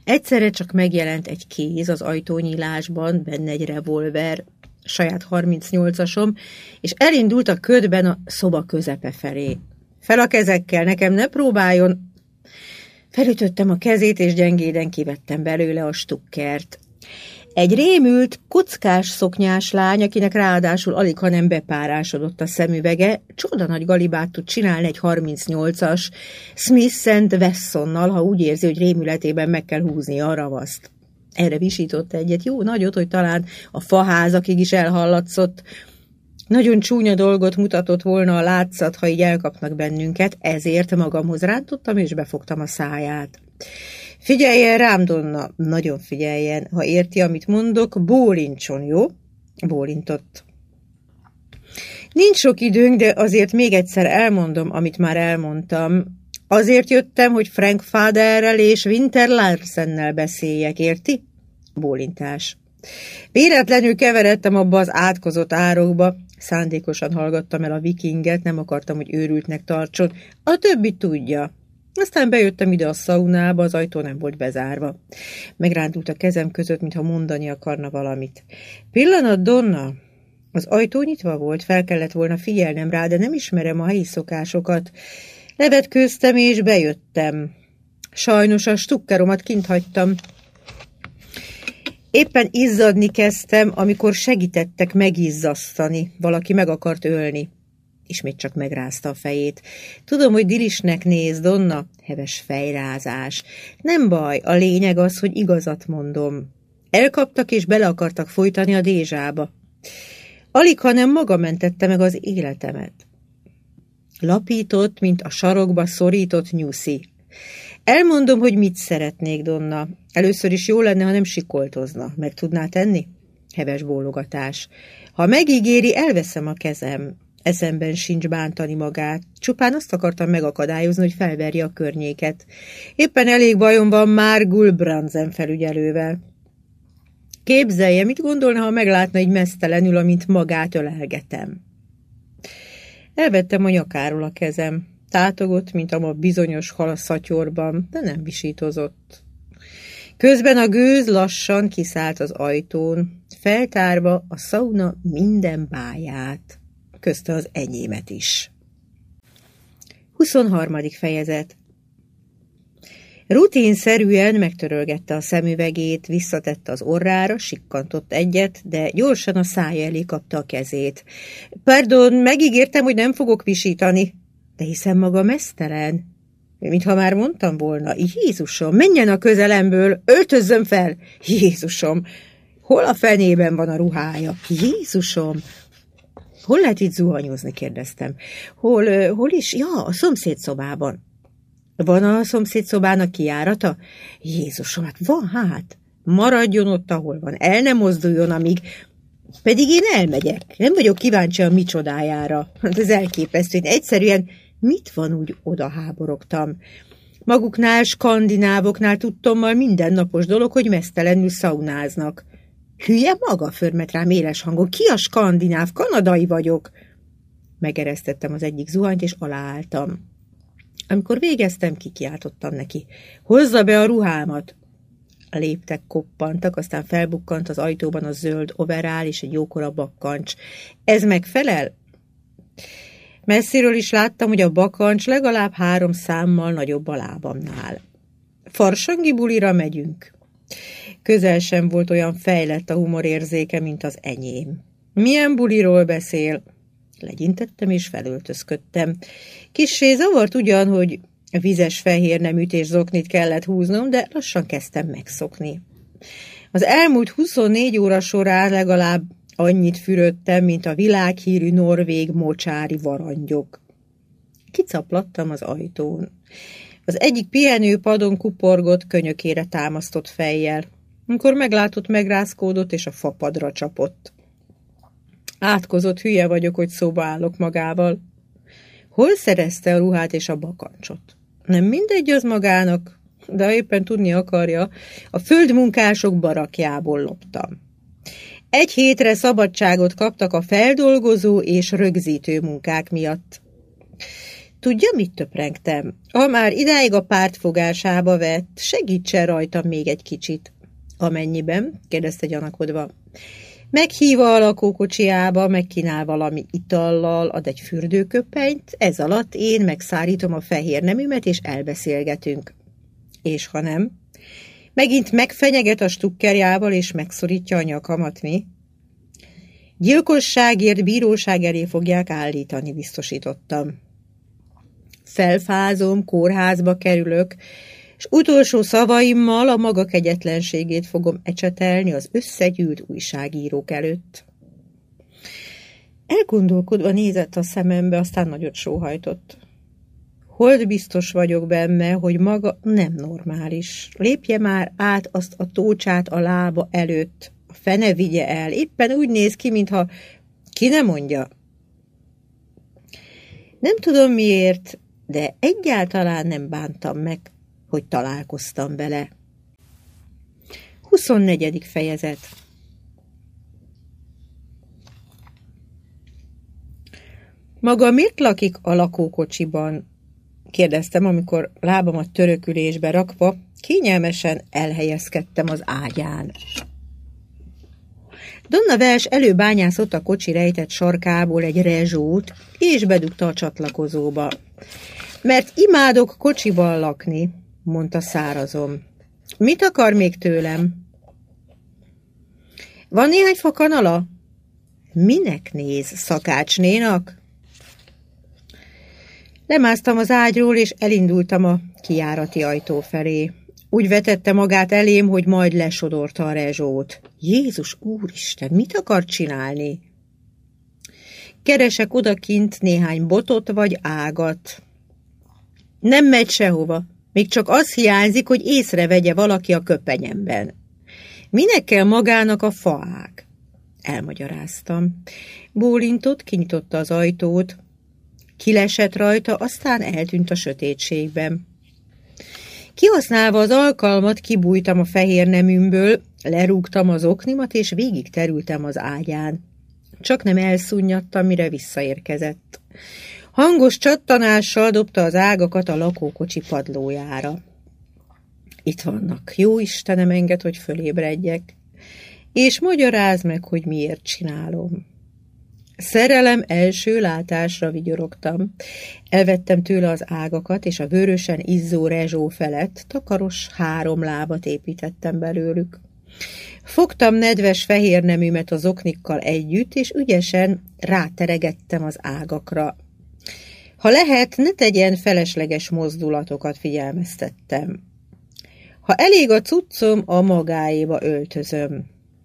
Egyszerre csak megjelent egy kéz az ajtónyílásban, benne egy revolver, saját 38-asom, és elindult a ködben a szoba közepe felé. Fel a kezekkel, nekem ne próbáljon! Felütöttem a kezét, és gyengéden kivettem belőle a stukkert. Egy rémült, kockás szoknyás lány, akinek ráadásul alighanem bepárásodott a szemüvege, csoda nagy galibát tud csinálni egy 38-as Smith & Wessonnal, ha úgy érzi, hogy rémületében meg kell húzni a ravaszt. Erre visított egyet, jó nagyot, hogy talán a faházakig is elhallatszott. Nagyon csúnya dolgot mutatott volna a látszat, ha így elkapnak bennünket, ezért magamhoz rántottam, és befogtam a száját. Figyeljen rám, Donna, nagyon figyeljen, ha érti, amit mondok, bólincson, jó? Bólintott. Nincs sok időnk, de azért még egyszer elmondom, amit már elmondtam. Azért jöttem, hogy Frank Faderrel és Winter Larsennel beszéljek, érti? Bólintás. Véletlenül keveredtem abba az átkozott árokba, szándékosan hallgattam el a vikinget, nem akartam, hogy őrültnek tartson, a többi tudja. Aztán bejöttem ide a szaunába, az ajtó nem volt bezárva. Megrándult a kezem között, mintha mondani akarna valamit. Pillanat, Donna! Az ajtó nyitva volt, fel kellett volna figyelnem rá, de nem ismerem a helyi szokásokat. Levetkőztem és bejöttem. Sajnos a stukkeromat kint hagytam. Éppen izzadni kezdtem, amikor segítettek megizzasztani. Valaki meg akart ölni. Ismét csak megrázta a fejét. Tudom, hogy dilisnek néz, Donna. Heves fejrázás. Nem baj, a lényeg az, hogy igazat mondom. Elkaptak és bele akartak folytani a dézsába. Alig, hanem maga mentette meg az életemet. Lapított, mint a sarokba szorított nyuszi. Elmondom, hogy mit szeretnék, Donna. Először is jó lenne, ha nem sikoltozna. Meg tudná tenni? Heves bólogatás. Ha megígéri, elveszem a kezem. Eszemben sincs bántani magát. Csupán azt akartam megakadályozni, hogy felverje a környéket. Éppen elég bajom van már Gulbrandsen felügyelővel. Képzelje, mit gondolna, ha meglátna így meztelenül, amint magát ölelgetem. Elvettem a nyakáról a kezem. Tátogott, mint a bizonyos hal a szatyorban, de nem visítozott. Közben a gőz lassan kiszállt az ajtón, feltárva a szauna minden báját, közte az enyémet is. 23. fejezet. Rutinszerűen megtörölgette a szemüvegét, visszatette az orrára, sikkantott egyet, de gyorsan a szája elé kapta a kezét. Pardon, megígértem, hogy nem fogok visítani. De hiszen maga meztelen. Mintha már mondtam volna, Jézusom, menjen a közelemből, öltözzön fel. Jézusom, hol a fenében van a ruhája? Jézusom, hol lehet itt zuhanyozni, kérdeztem. Hol is? Ja, a szomszédszobában. Van a szomszédszobának kijárata? Jézusom, hát van hát. Maradjon ott, ahol van, el nem mozduljon, amíg... Pedig én elmegyek. Nem vagyok kíváncsi a micsodájára. Ez elképesztő. Én egyszerűen mit van úgy odaháborogtam? Maguknál, skandinávoknál tudtommal mindennapos dolog, hogy meztelenül szaunáznak. Hülye maga, förmet rám éles hangon. Ki a skandináv? Kanadai vagyok. Megeresztettem az egyik zuhanyt, és aláálltam. Amikor végeztem, kikiáltottam neki. Hozza be a ruhámat! A léptek koppantak, aztán felbukkant az ajtóban a zöld overál és egy jókora bakkancs. Ez megfelel? Messziről is láttam, hogy a bakkancs legalább 3 számmal nagyobb a lábamnál. Farsangi bulira megyünk. Közel sem volt olyan fejlett a humorérzéke, mint az enyém. Milyen buliról beszél? Legyintettem és felöltözködtem. Kissé zavart ugyan, hogy vizes fehér neműt és zoknit kellett húznom, de lassan kezdtem megszokni. Az elmúlt 24 óra során legalább annyit fürödtem, mint a világhírű norvég mocsári varangyok. Kicaplattam az ajtón. Az egyik pihenőpadon kuporgott, könyökére támasztott fejjel. Amikor meglátott, megrázkódott, és a fapadra csapott. Átkozott hülye vagyok, hogy szóba állok magával. Hol szerezte a ruhát és a bakancsot? Nem mindegy az magának, de ha éppen tudni akarja, a földmunkások barakjából loptam. 1 hétre szabadságot kaptak a feldolgozó és rögzítő munkák miatt. Tudja, mit töprengtem? Ha már idáig a pártfogásába vett, segítsen rajtam még egy kicsit. Amennyiben? Kérdezte gyanakodva. Meghívva a lakókocsiába, megkínál valami itallal, ad egy fürdőköpenyt, ez alatt én megszárítom a fehér neműmet, és elbeszélgetünk. És ha nem? Megint megfenyeget a stukkerjával, és megszorítja a nyakamat, mi? Gyilkosságért bíróság elé fogják állítani, biztosítottam. Felfázom, kórházba kerülök, és utolsó szavaimmal a maga kegyetlenségét fogom ecsetelni az összegyűlt újságírók előtt. Elgondolkodva nézett a szemembe, aztán nagyot sóhajtott. Hold biztos vagyok benne, hogy maga nem normális. Lépje már át azt a tócsát a lába előtt. A fene vigye el. Éppen úgy néz ki, mintha ki ne mondja. Nem tudom miért, de egyáltalán nem bántam meg, hogy találkoztam vele. 24. fejezet. Maga miért lakik a lakókocsiban? Kérdeztem, amikor lábamat törökülésbe rakva, kényelmesen elhelyezkedtem az ágyán. Donna Welsh előbányászott a kocsi rejtett sarkából egy rezsót, és bedugta a csatlakozóba. Mert imádok kocsiban lakni, mondta szárazom. Mit akar még tőlem? Van néhány fa kanala? Minek néz, szakácsnénak? Lemásztam az ágyról, és elindultam a kijárati ajtó felé. Úgy vetette magát elém, hogy majd lesodorta a rezsót. Jézus úristen, mit akar csinálni? Keresek odakint néhány botot vagy ágat. Nem megy sehova. Még csak az hiányzik, hogy észrevegye valaki a köpenyemben. Minek kell magának a faág? Elmagyaráztam. Bólintott, kinyitotta az ajtót. Kilesett rajta, aztán eltűnt a sötétségben. Kihasználva az alkalmat, kibújtam a fehér neműmből, lerúgtam az oknimat, és végig terültem az ágyán. Csak nem elszunnyadtam, mire visszaérkezett. Hangos csattanással dobta az ágakat a lakókocsi padlójára. Itt vannak, jó Istenem, enged, hogy fölébredjek, és magyarázd meg, hogy miért csinálom. Szerelem első látásra vigyorogtam. Elvettem tőle az ágakat, és a vörösen izzó rezsó felett takaros 3 lábat építettem belőlük. Fogtam nedves fehér neműmet az oknikkal együtt, és ügyesen ráteregettem az ágakra. Ha lehet, ne tegyen felesleges mozdulatokat, figyelmeztettem. Ha elég a cuccom, a magáéba öltözöm.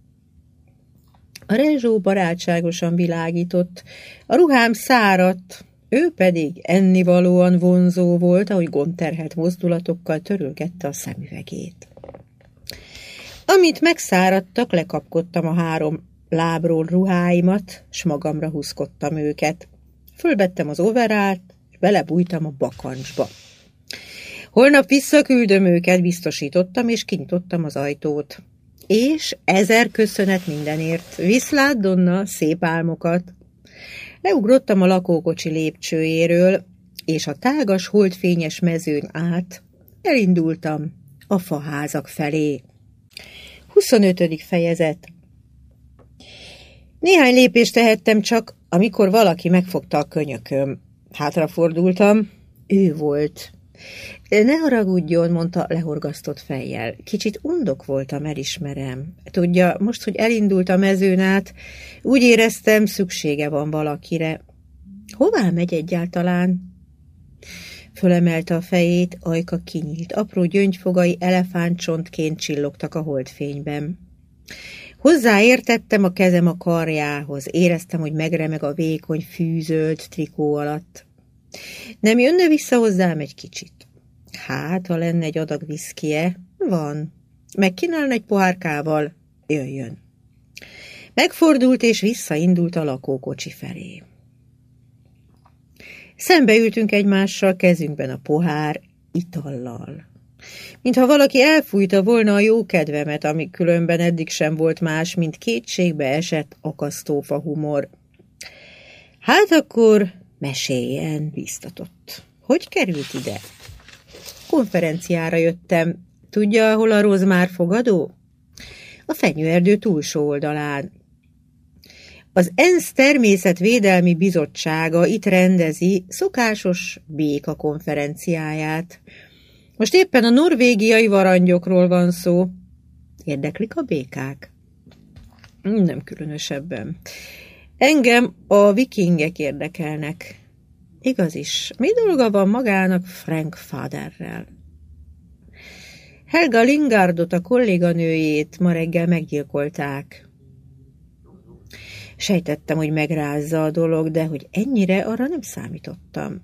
A rezsó barátságosan világított, a ruhám száradt, ő pedig ennivalóan vonzó volt, ahogy gondterhelt mozdulatokkal törölgette a szemüvegét. Amint megszáradtak, lekapkodtam a 3 lábról ruháimat, s magamra húzkodtam őket. Fölvettem az overált, és belebújtam a bakancsba. Holnap visszaküldöm őket, biztosítottam, és kinyitottam az ajtót. És 1000 köszönet mindenért. Viszlát, Donna, szép álmokat! Leugrottam a lakókocsi lépcsőjéről, és a tágas, holdfényes mezőn át elindultam a faházak felé. 25. fejezet. Néhány lépést tehettem csak, amikor valaki megfogta a könyököm. Hátrafordultam, ő volt. Ne haragudjon, mondta lehorgasztott fejjel. Kicsit undok voltam, elismerem. Tudja, most, hogy elindult a mezőn át, úgy éreztem, szüksége van valakire. Hová megy egyáltalán? Fölemelte a fejét, ajka kinyílt. Apró gyöngyfogai elefántcsontként csillogtak a holdfényben. Hozzáértettem a kezem a karjához. Éreztem, hogy megremeg a vékony, fűzöld trikó alatt. Nem jönne vissza hozzám egy kicsit? Hát, ha lenne egy adag viszkie, van. Megkínálna egy pohárkával? Jöjjön. Megfordult és visszaindult a lakókocsi felé. Szembeültünk egymással, kezünkben a pohár, itallal. Mintha valaki elfújta volna a jó kedvemet, ami különben eddig sem volt más, mint kétségbe esett akasztófa humor. Hát akkor Meséljen, bíztatott. Hogy került ide? Konferenciára jöttem. Tudja, hol a Rozmár fogadó? A fenyőerdő túlsó oldalán. Az ENSZ Természetvédelmi Bizottsága itt rendezi szokásos béka konferenciáját. Most éppen a norvégiai varangyokról van szó. Érdeklik a békák? Nem különösebben. Engem a vikingek érdekelnek. Igaz is, mi dolga van magának Frank Faderrel? Helga Lingardot, a kolléganőjét ma reggel meggyilkolták. Sejtettem, hogy megrázza a dolog, de hogy ennyire, arra nem számítottam.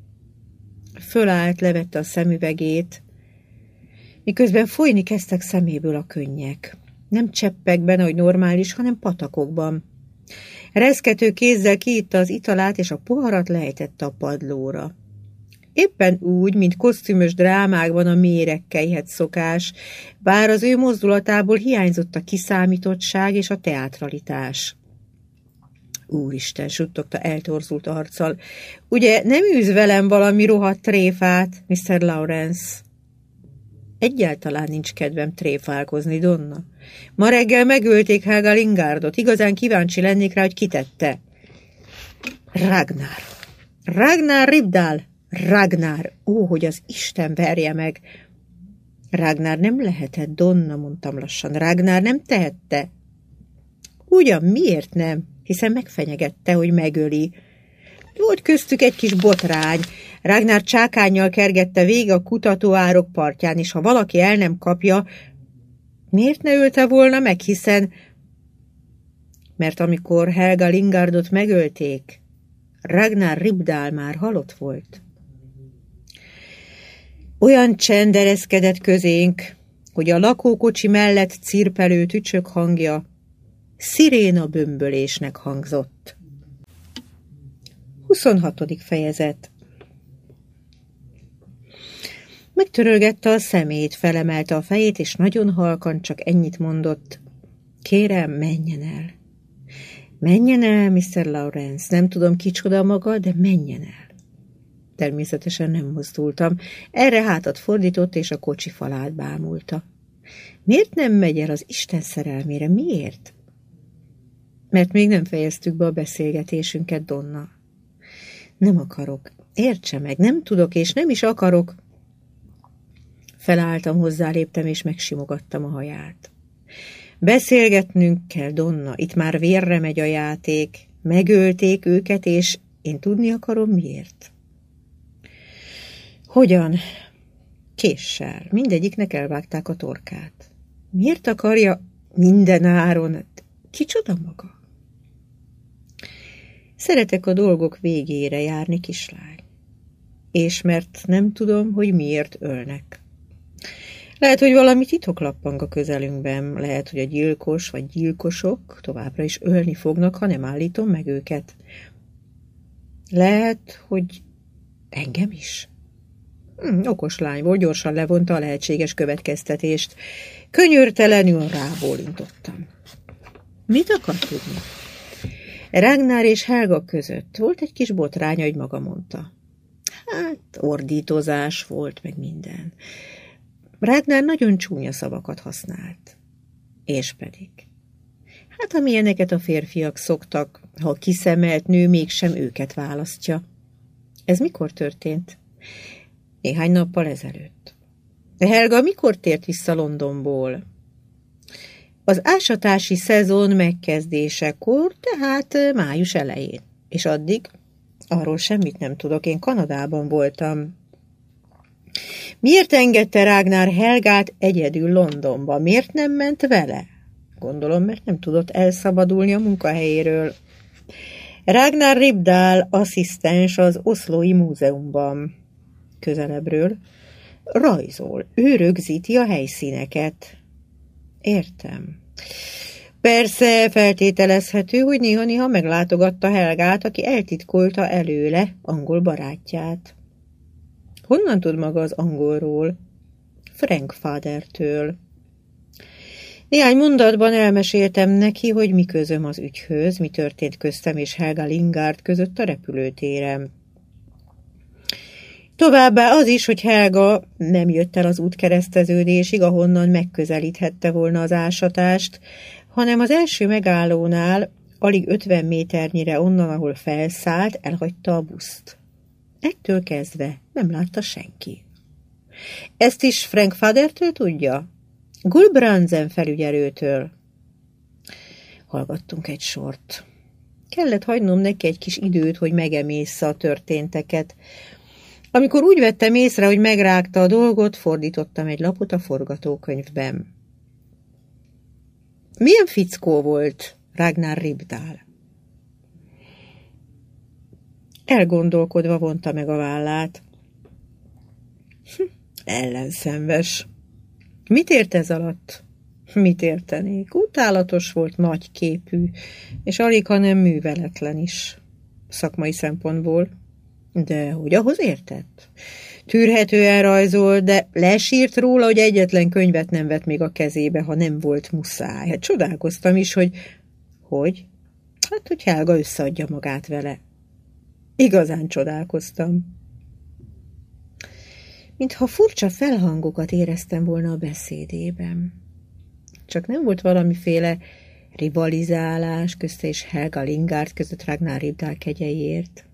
Fölállt, levette a szemüvegét, miközben folyni kezdtek szeméből a könnyek. Nem cseppekben, ahogy normális, hanem patakokban. Reszkető kézzel kiitta az italát, és a poharat lejtette a padlóra. Éppen úgy, mint kosztümös drámákban a mérekkelyhet szokás, bár az ő mozdulatából hiányzott a kiszámítottság és a teatralitás. Úristen, suttogta eltorzult arccal. Ugye nem űz velem valami rohadt tréfát, Mr. Lawrence? Egyáltalán nincs kedvem tréfálkozni, Donna. Ma reggel megölték Helga Lingardot. Igazán kíváncsi lennék rá, hogy kitette. Ragnar. Ragnar Ribdal. Ragnar. Ó, hogy az Isten verje meg. Ragnar nem lehetett, Donna, mondtam lassan. Ragnar nem tehette. Ugyan, miért nem? Hiszen megfenyegette, hogy megöli. Volt köztük egy kis botrány. Ragnar csákánnyal kergette végig a kutatóárok partján, és ha valaki el nem kapja, miért ne ölte volna meg, hiszen... Mert amikor Helga Lingardot megölték, Ragnar Ribdal már halott volt. Olyan csend ereszkedett közénk, hogy a lakókocsi mellett cirpelő tücsök hangja sziréna bömbölésnek hangzott. 26. fejezet. Megtörölgette a szemét, felemelte a fejét, és nagyon halkan csak ennyit mondott. Kérem, menjen el. Menjen el, Mr. Lawrence. Nem tudom, kicsoda maga, de menjen el. Természetesen nem mozdultam. Erre hátat fordított, és a kocsi falát bámulta. Miért nem megy el az Isten szerelmére? Miért? Mert még nem fejeztük be a beszélgetésünket, Donna. Nem akarok. Értse meg, nem tudok, és nem is akarok. Felálltam, hozzáléptem, és megsimogattam a haját. Beszélgetnünk kell, Donna, itt már vérre megy a játék. Megölték őket, és én tudni akarom, miért. Hogyan? Késsel. Mindegyiknek elvágták a torkát. Miért akarja minden áron? Kicsoda maga? Szeretek a dolgok végére járni, kislány. És mert nem tudom, hogy miért ölnek. Lehet, hogy valami titok lappang a közelünkben, lehet, hogy a gyilkos vagy gyilkosok továbbra is ölni fognak, ha nem állítom meg őket. Lehet, hogy engem is. Okos lány volt, gyorsan levonta a lehetséges következtetést. Könyörtelenül rábólintottam. Mit akar tudni? Ragnar és Helga között volt egy kis botrány, ahogy maga mondta. Hát, ordítozás volt, meg minden. Ragnar nagyon csúnya szavakat használt. És pedig. Hát, amilyeneket a férfiak szoktak, ha a kiszemelt nő mégsem őket választja. Ez mikor történt? Néhány nappal ezelőtt. De Helga mikor tért vissza Londonból? Az ásatási szezon megkezdésekor, tehát május elején. És addig arról semmit nem tudok, én Kanadában voltam. Miért engedte Ragnar Helgát egyedül Londonba? Miért nem ment vele? Gondolom, mert nem tudott elszabadulni a munkahelyéről. Ragnar Ribdal asszisztens az Oslói Múzeumban. Közelebbről rajzol. Ő rögzíti a helyszíneket. Értem. Persze feltételezhető, hogy néha-néha meglátogatta Helgát, aki eltitkolta előle angol barátját. Honnan tud maga az angolról? Frank Fadertől. Néhány mondatban elmeséltem neki, hogy mi közöm az ügyhöz, mi történt köztem és Helga Lingard között a repülőtéren. Továbbá az is, hogy Helga nem jött el az útkereszteződésig, ahonnan megközelíthette volna az ásatást, hanem az első megállónál, alig 50 méternyire onnan, ahol felszállt, elhagyta a buszt. Ettől kezdve nem látta senki. Ezt is Frankfadertől tudja? Gulbrandsen felügyelőtől. Hallgattunk egy sort. Kellett hagynom neki egy kis időt, hogy megeméssze a történteket. Amikor úgy vettem észre, hogy megrágta a dolgot, fordítottam egy lapot a forgatókönyvben. Milyen fickó volt Ragnar Ribdahl? Elgondolkodva vonta meg a vállát. Ellenszenves. Mit ért ez alatt? Mit értenék? Utálatos volt, nagyképű, és alig, hanem műveletlen is. Szakmai szempontból. De hogy ahhoz értett? Tűrhetően rajzolt, de lesírt róla, hogy egyetlen könyvet nem vett még a kezébe, ha nem volt muszáj. Hát csodálkoztam is, hogy hogy Helga összeadja magát vele. Igazán csodálkoztam. Mintha furcsa felhangokat éreztem volna a beszédében. Csak nem volt valamiféle rivalizálás közte és Helga Lingard között Ragnar Ribdahl kegyeiért.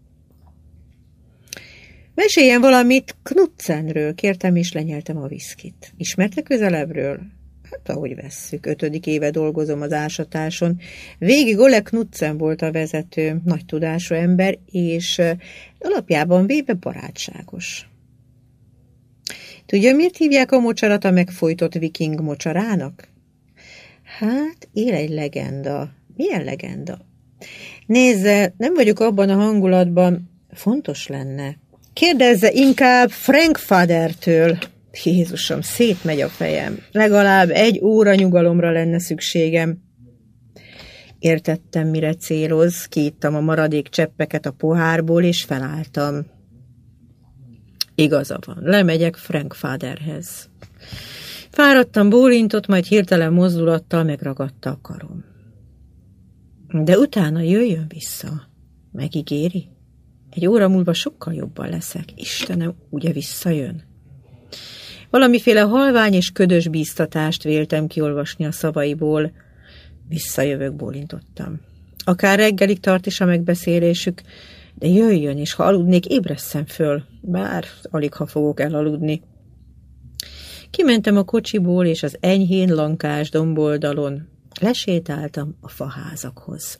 Meséljen valamit Knudsenről, kértem, és lenyeltem a viszkit. Ismerte közelebbről? Hát, ahogy vesszük, 5. éve dolgozom az ásatáson. Végig Ole Knudsen volt a vezető, nagy tudású ember, és alapjában véve barátságos. Tudja, miért hívják a mocsarat a megfojtott viking mocsarának? Hát, él egy legenda. Milyen legenda? Nézze, nem vagyok abban a hangulatban, fontos lenne. Kérdezze inkább Frankfadertől. Jézusom, szétmegy a fejem. Legalább 1 óra nyugalomra lenne szükségem. Értettem, mire céloz, kiittam a maradék cseppeket a pohárból, és felálltam. Igaza van, lemegyek Frankfaderhez. Fáradtam, bólintott, majd hirtelen mozdulattal megragadta a karom. De utána jöjjön vissza. Megígéri? 1 óra múlva sokkal jobban leszek. Istenem, ugye visszajön? Valamiféle halvány és ködös bíztatást véltem kiolvasni a szavaiból. Visszajövök, bólintottam. Akár reggelig tart is a megbeszélésük, de jöjjön, és ha aludnék, ébresszen föl, bár alig ha fogok elaludni. Kimentem a kocsiból, és az enyhén lankás domboldalon lesétáltam a faházakhoz.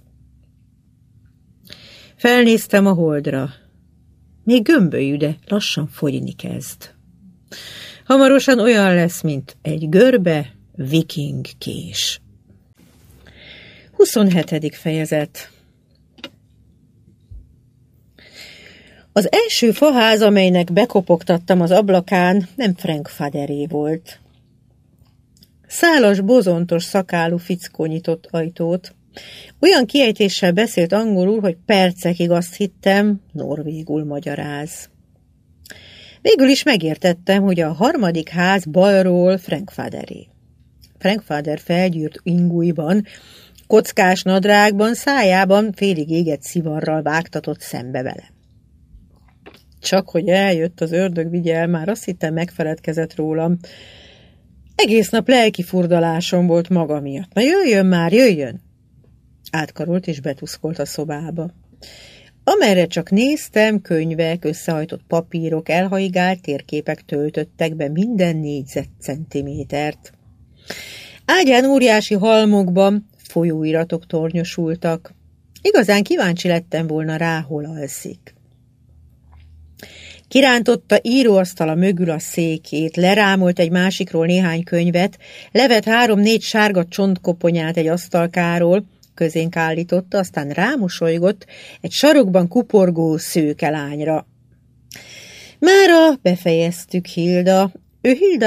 Felnéztem a holdra. Még gömbölyű, de lassan fogyni kezd. Hamarosan olyan lesz, mint egy görbe viking kés. 27. fejezet. Az első faház, amelynek bekopogtattam az ablakán, nem Frankfaderé volt. Szálas, bozontos szakálú fickó nyitott ajtót. Olyan kiejtéssel beszélt angolul, hogy percekig azt hittem, norvégul magyaráz. Végül is megértettem, hogy a 3. ház balról Frankfaderé. Frankfader felgyűrt ingújban, kockás nadrágban, szájában félig égett szivarral vágtatott szembe vele. Csak hogy eljött az ördög vigyel, már azt hittem, megfeledkezett rólam. Egész nap lelki furdalásom volt maga miatt. Na jöjjön már, jöjjön! Átkarolt és betuszkolt a szobába. Amerre csak néztem, könyvek, összehajtott papírok, elhaigált térképek töltöttek be minden négyzetcentimétert. Ágyán óriási halmokban folyóiratok tornyosultak. Igazán kíváncsi lettem volna rá, hol alszik. Kirántotta íróasztala mögül a székét, lerámolt egy másikról néhány könyvet, levett 3-4 sárga csontkoponyát egy asztalkáról, közénk állította, aztán rámosolygott egy sarokban kuporgó szőke lányra. Mára befejeztük, Hilda. Hilda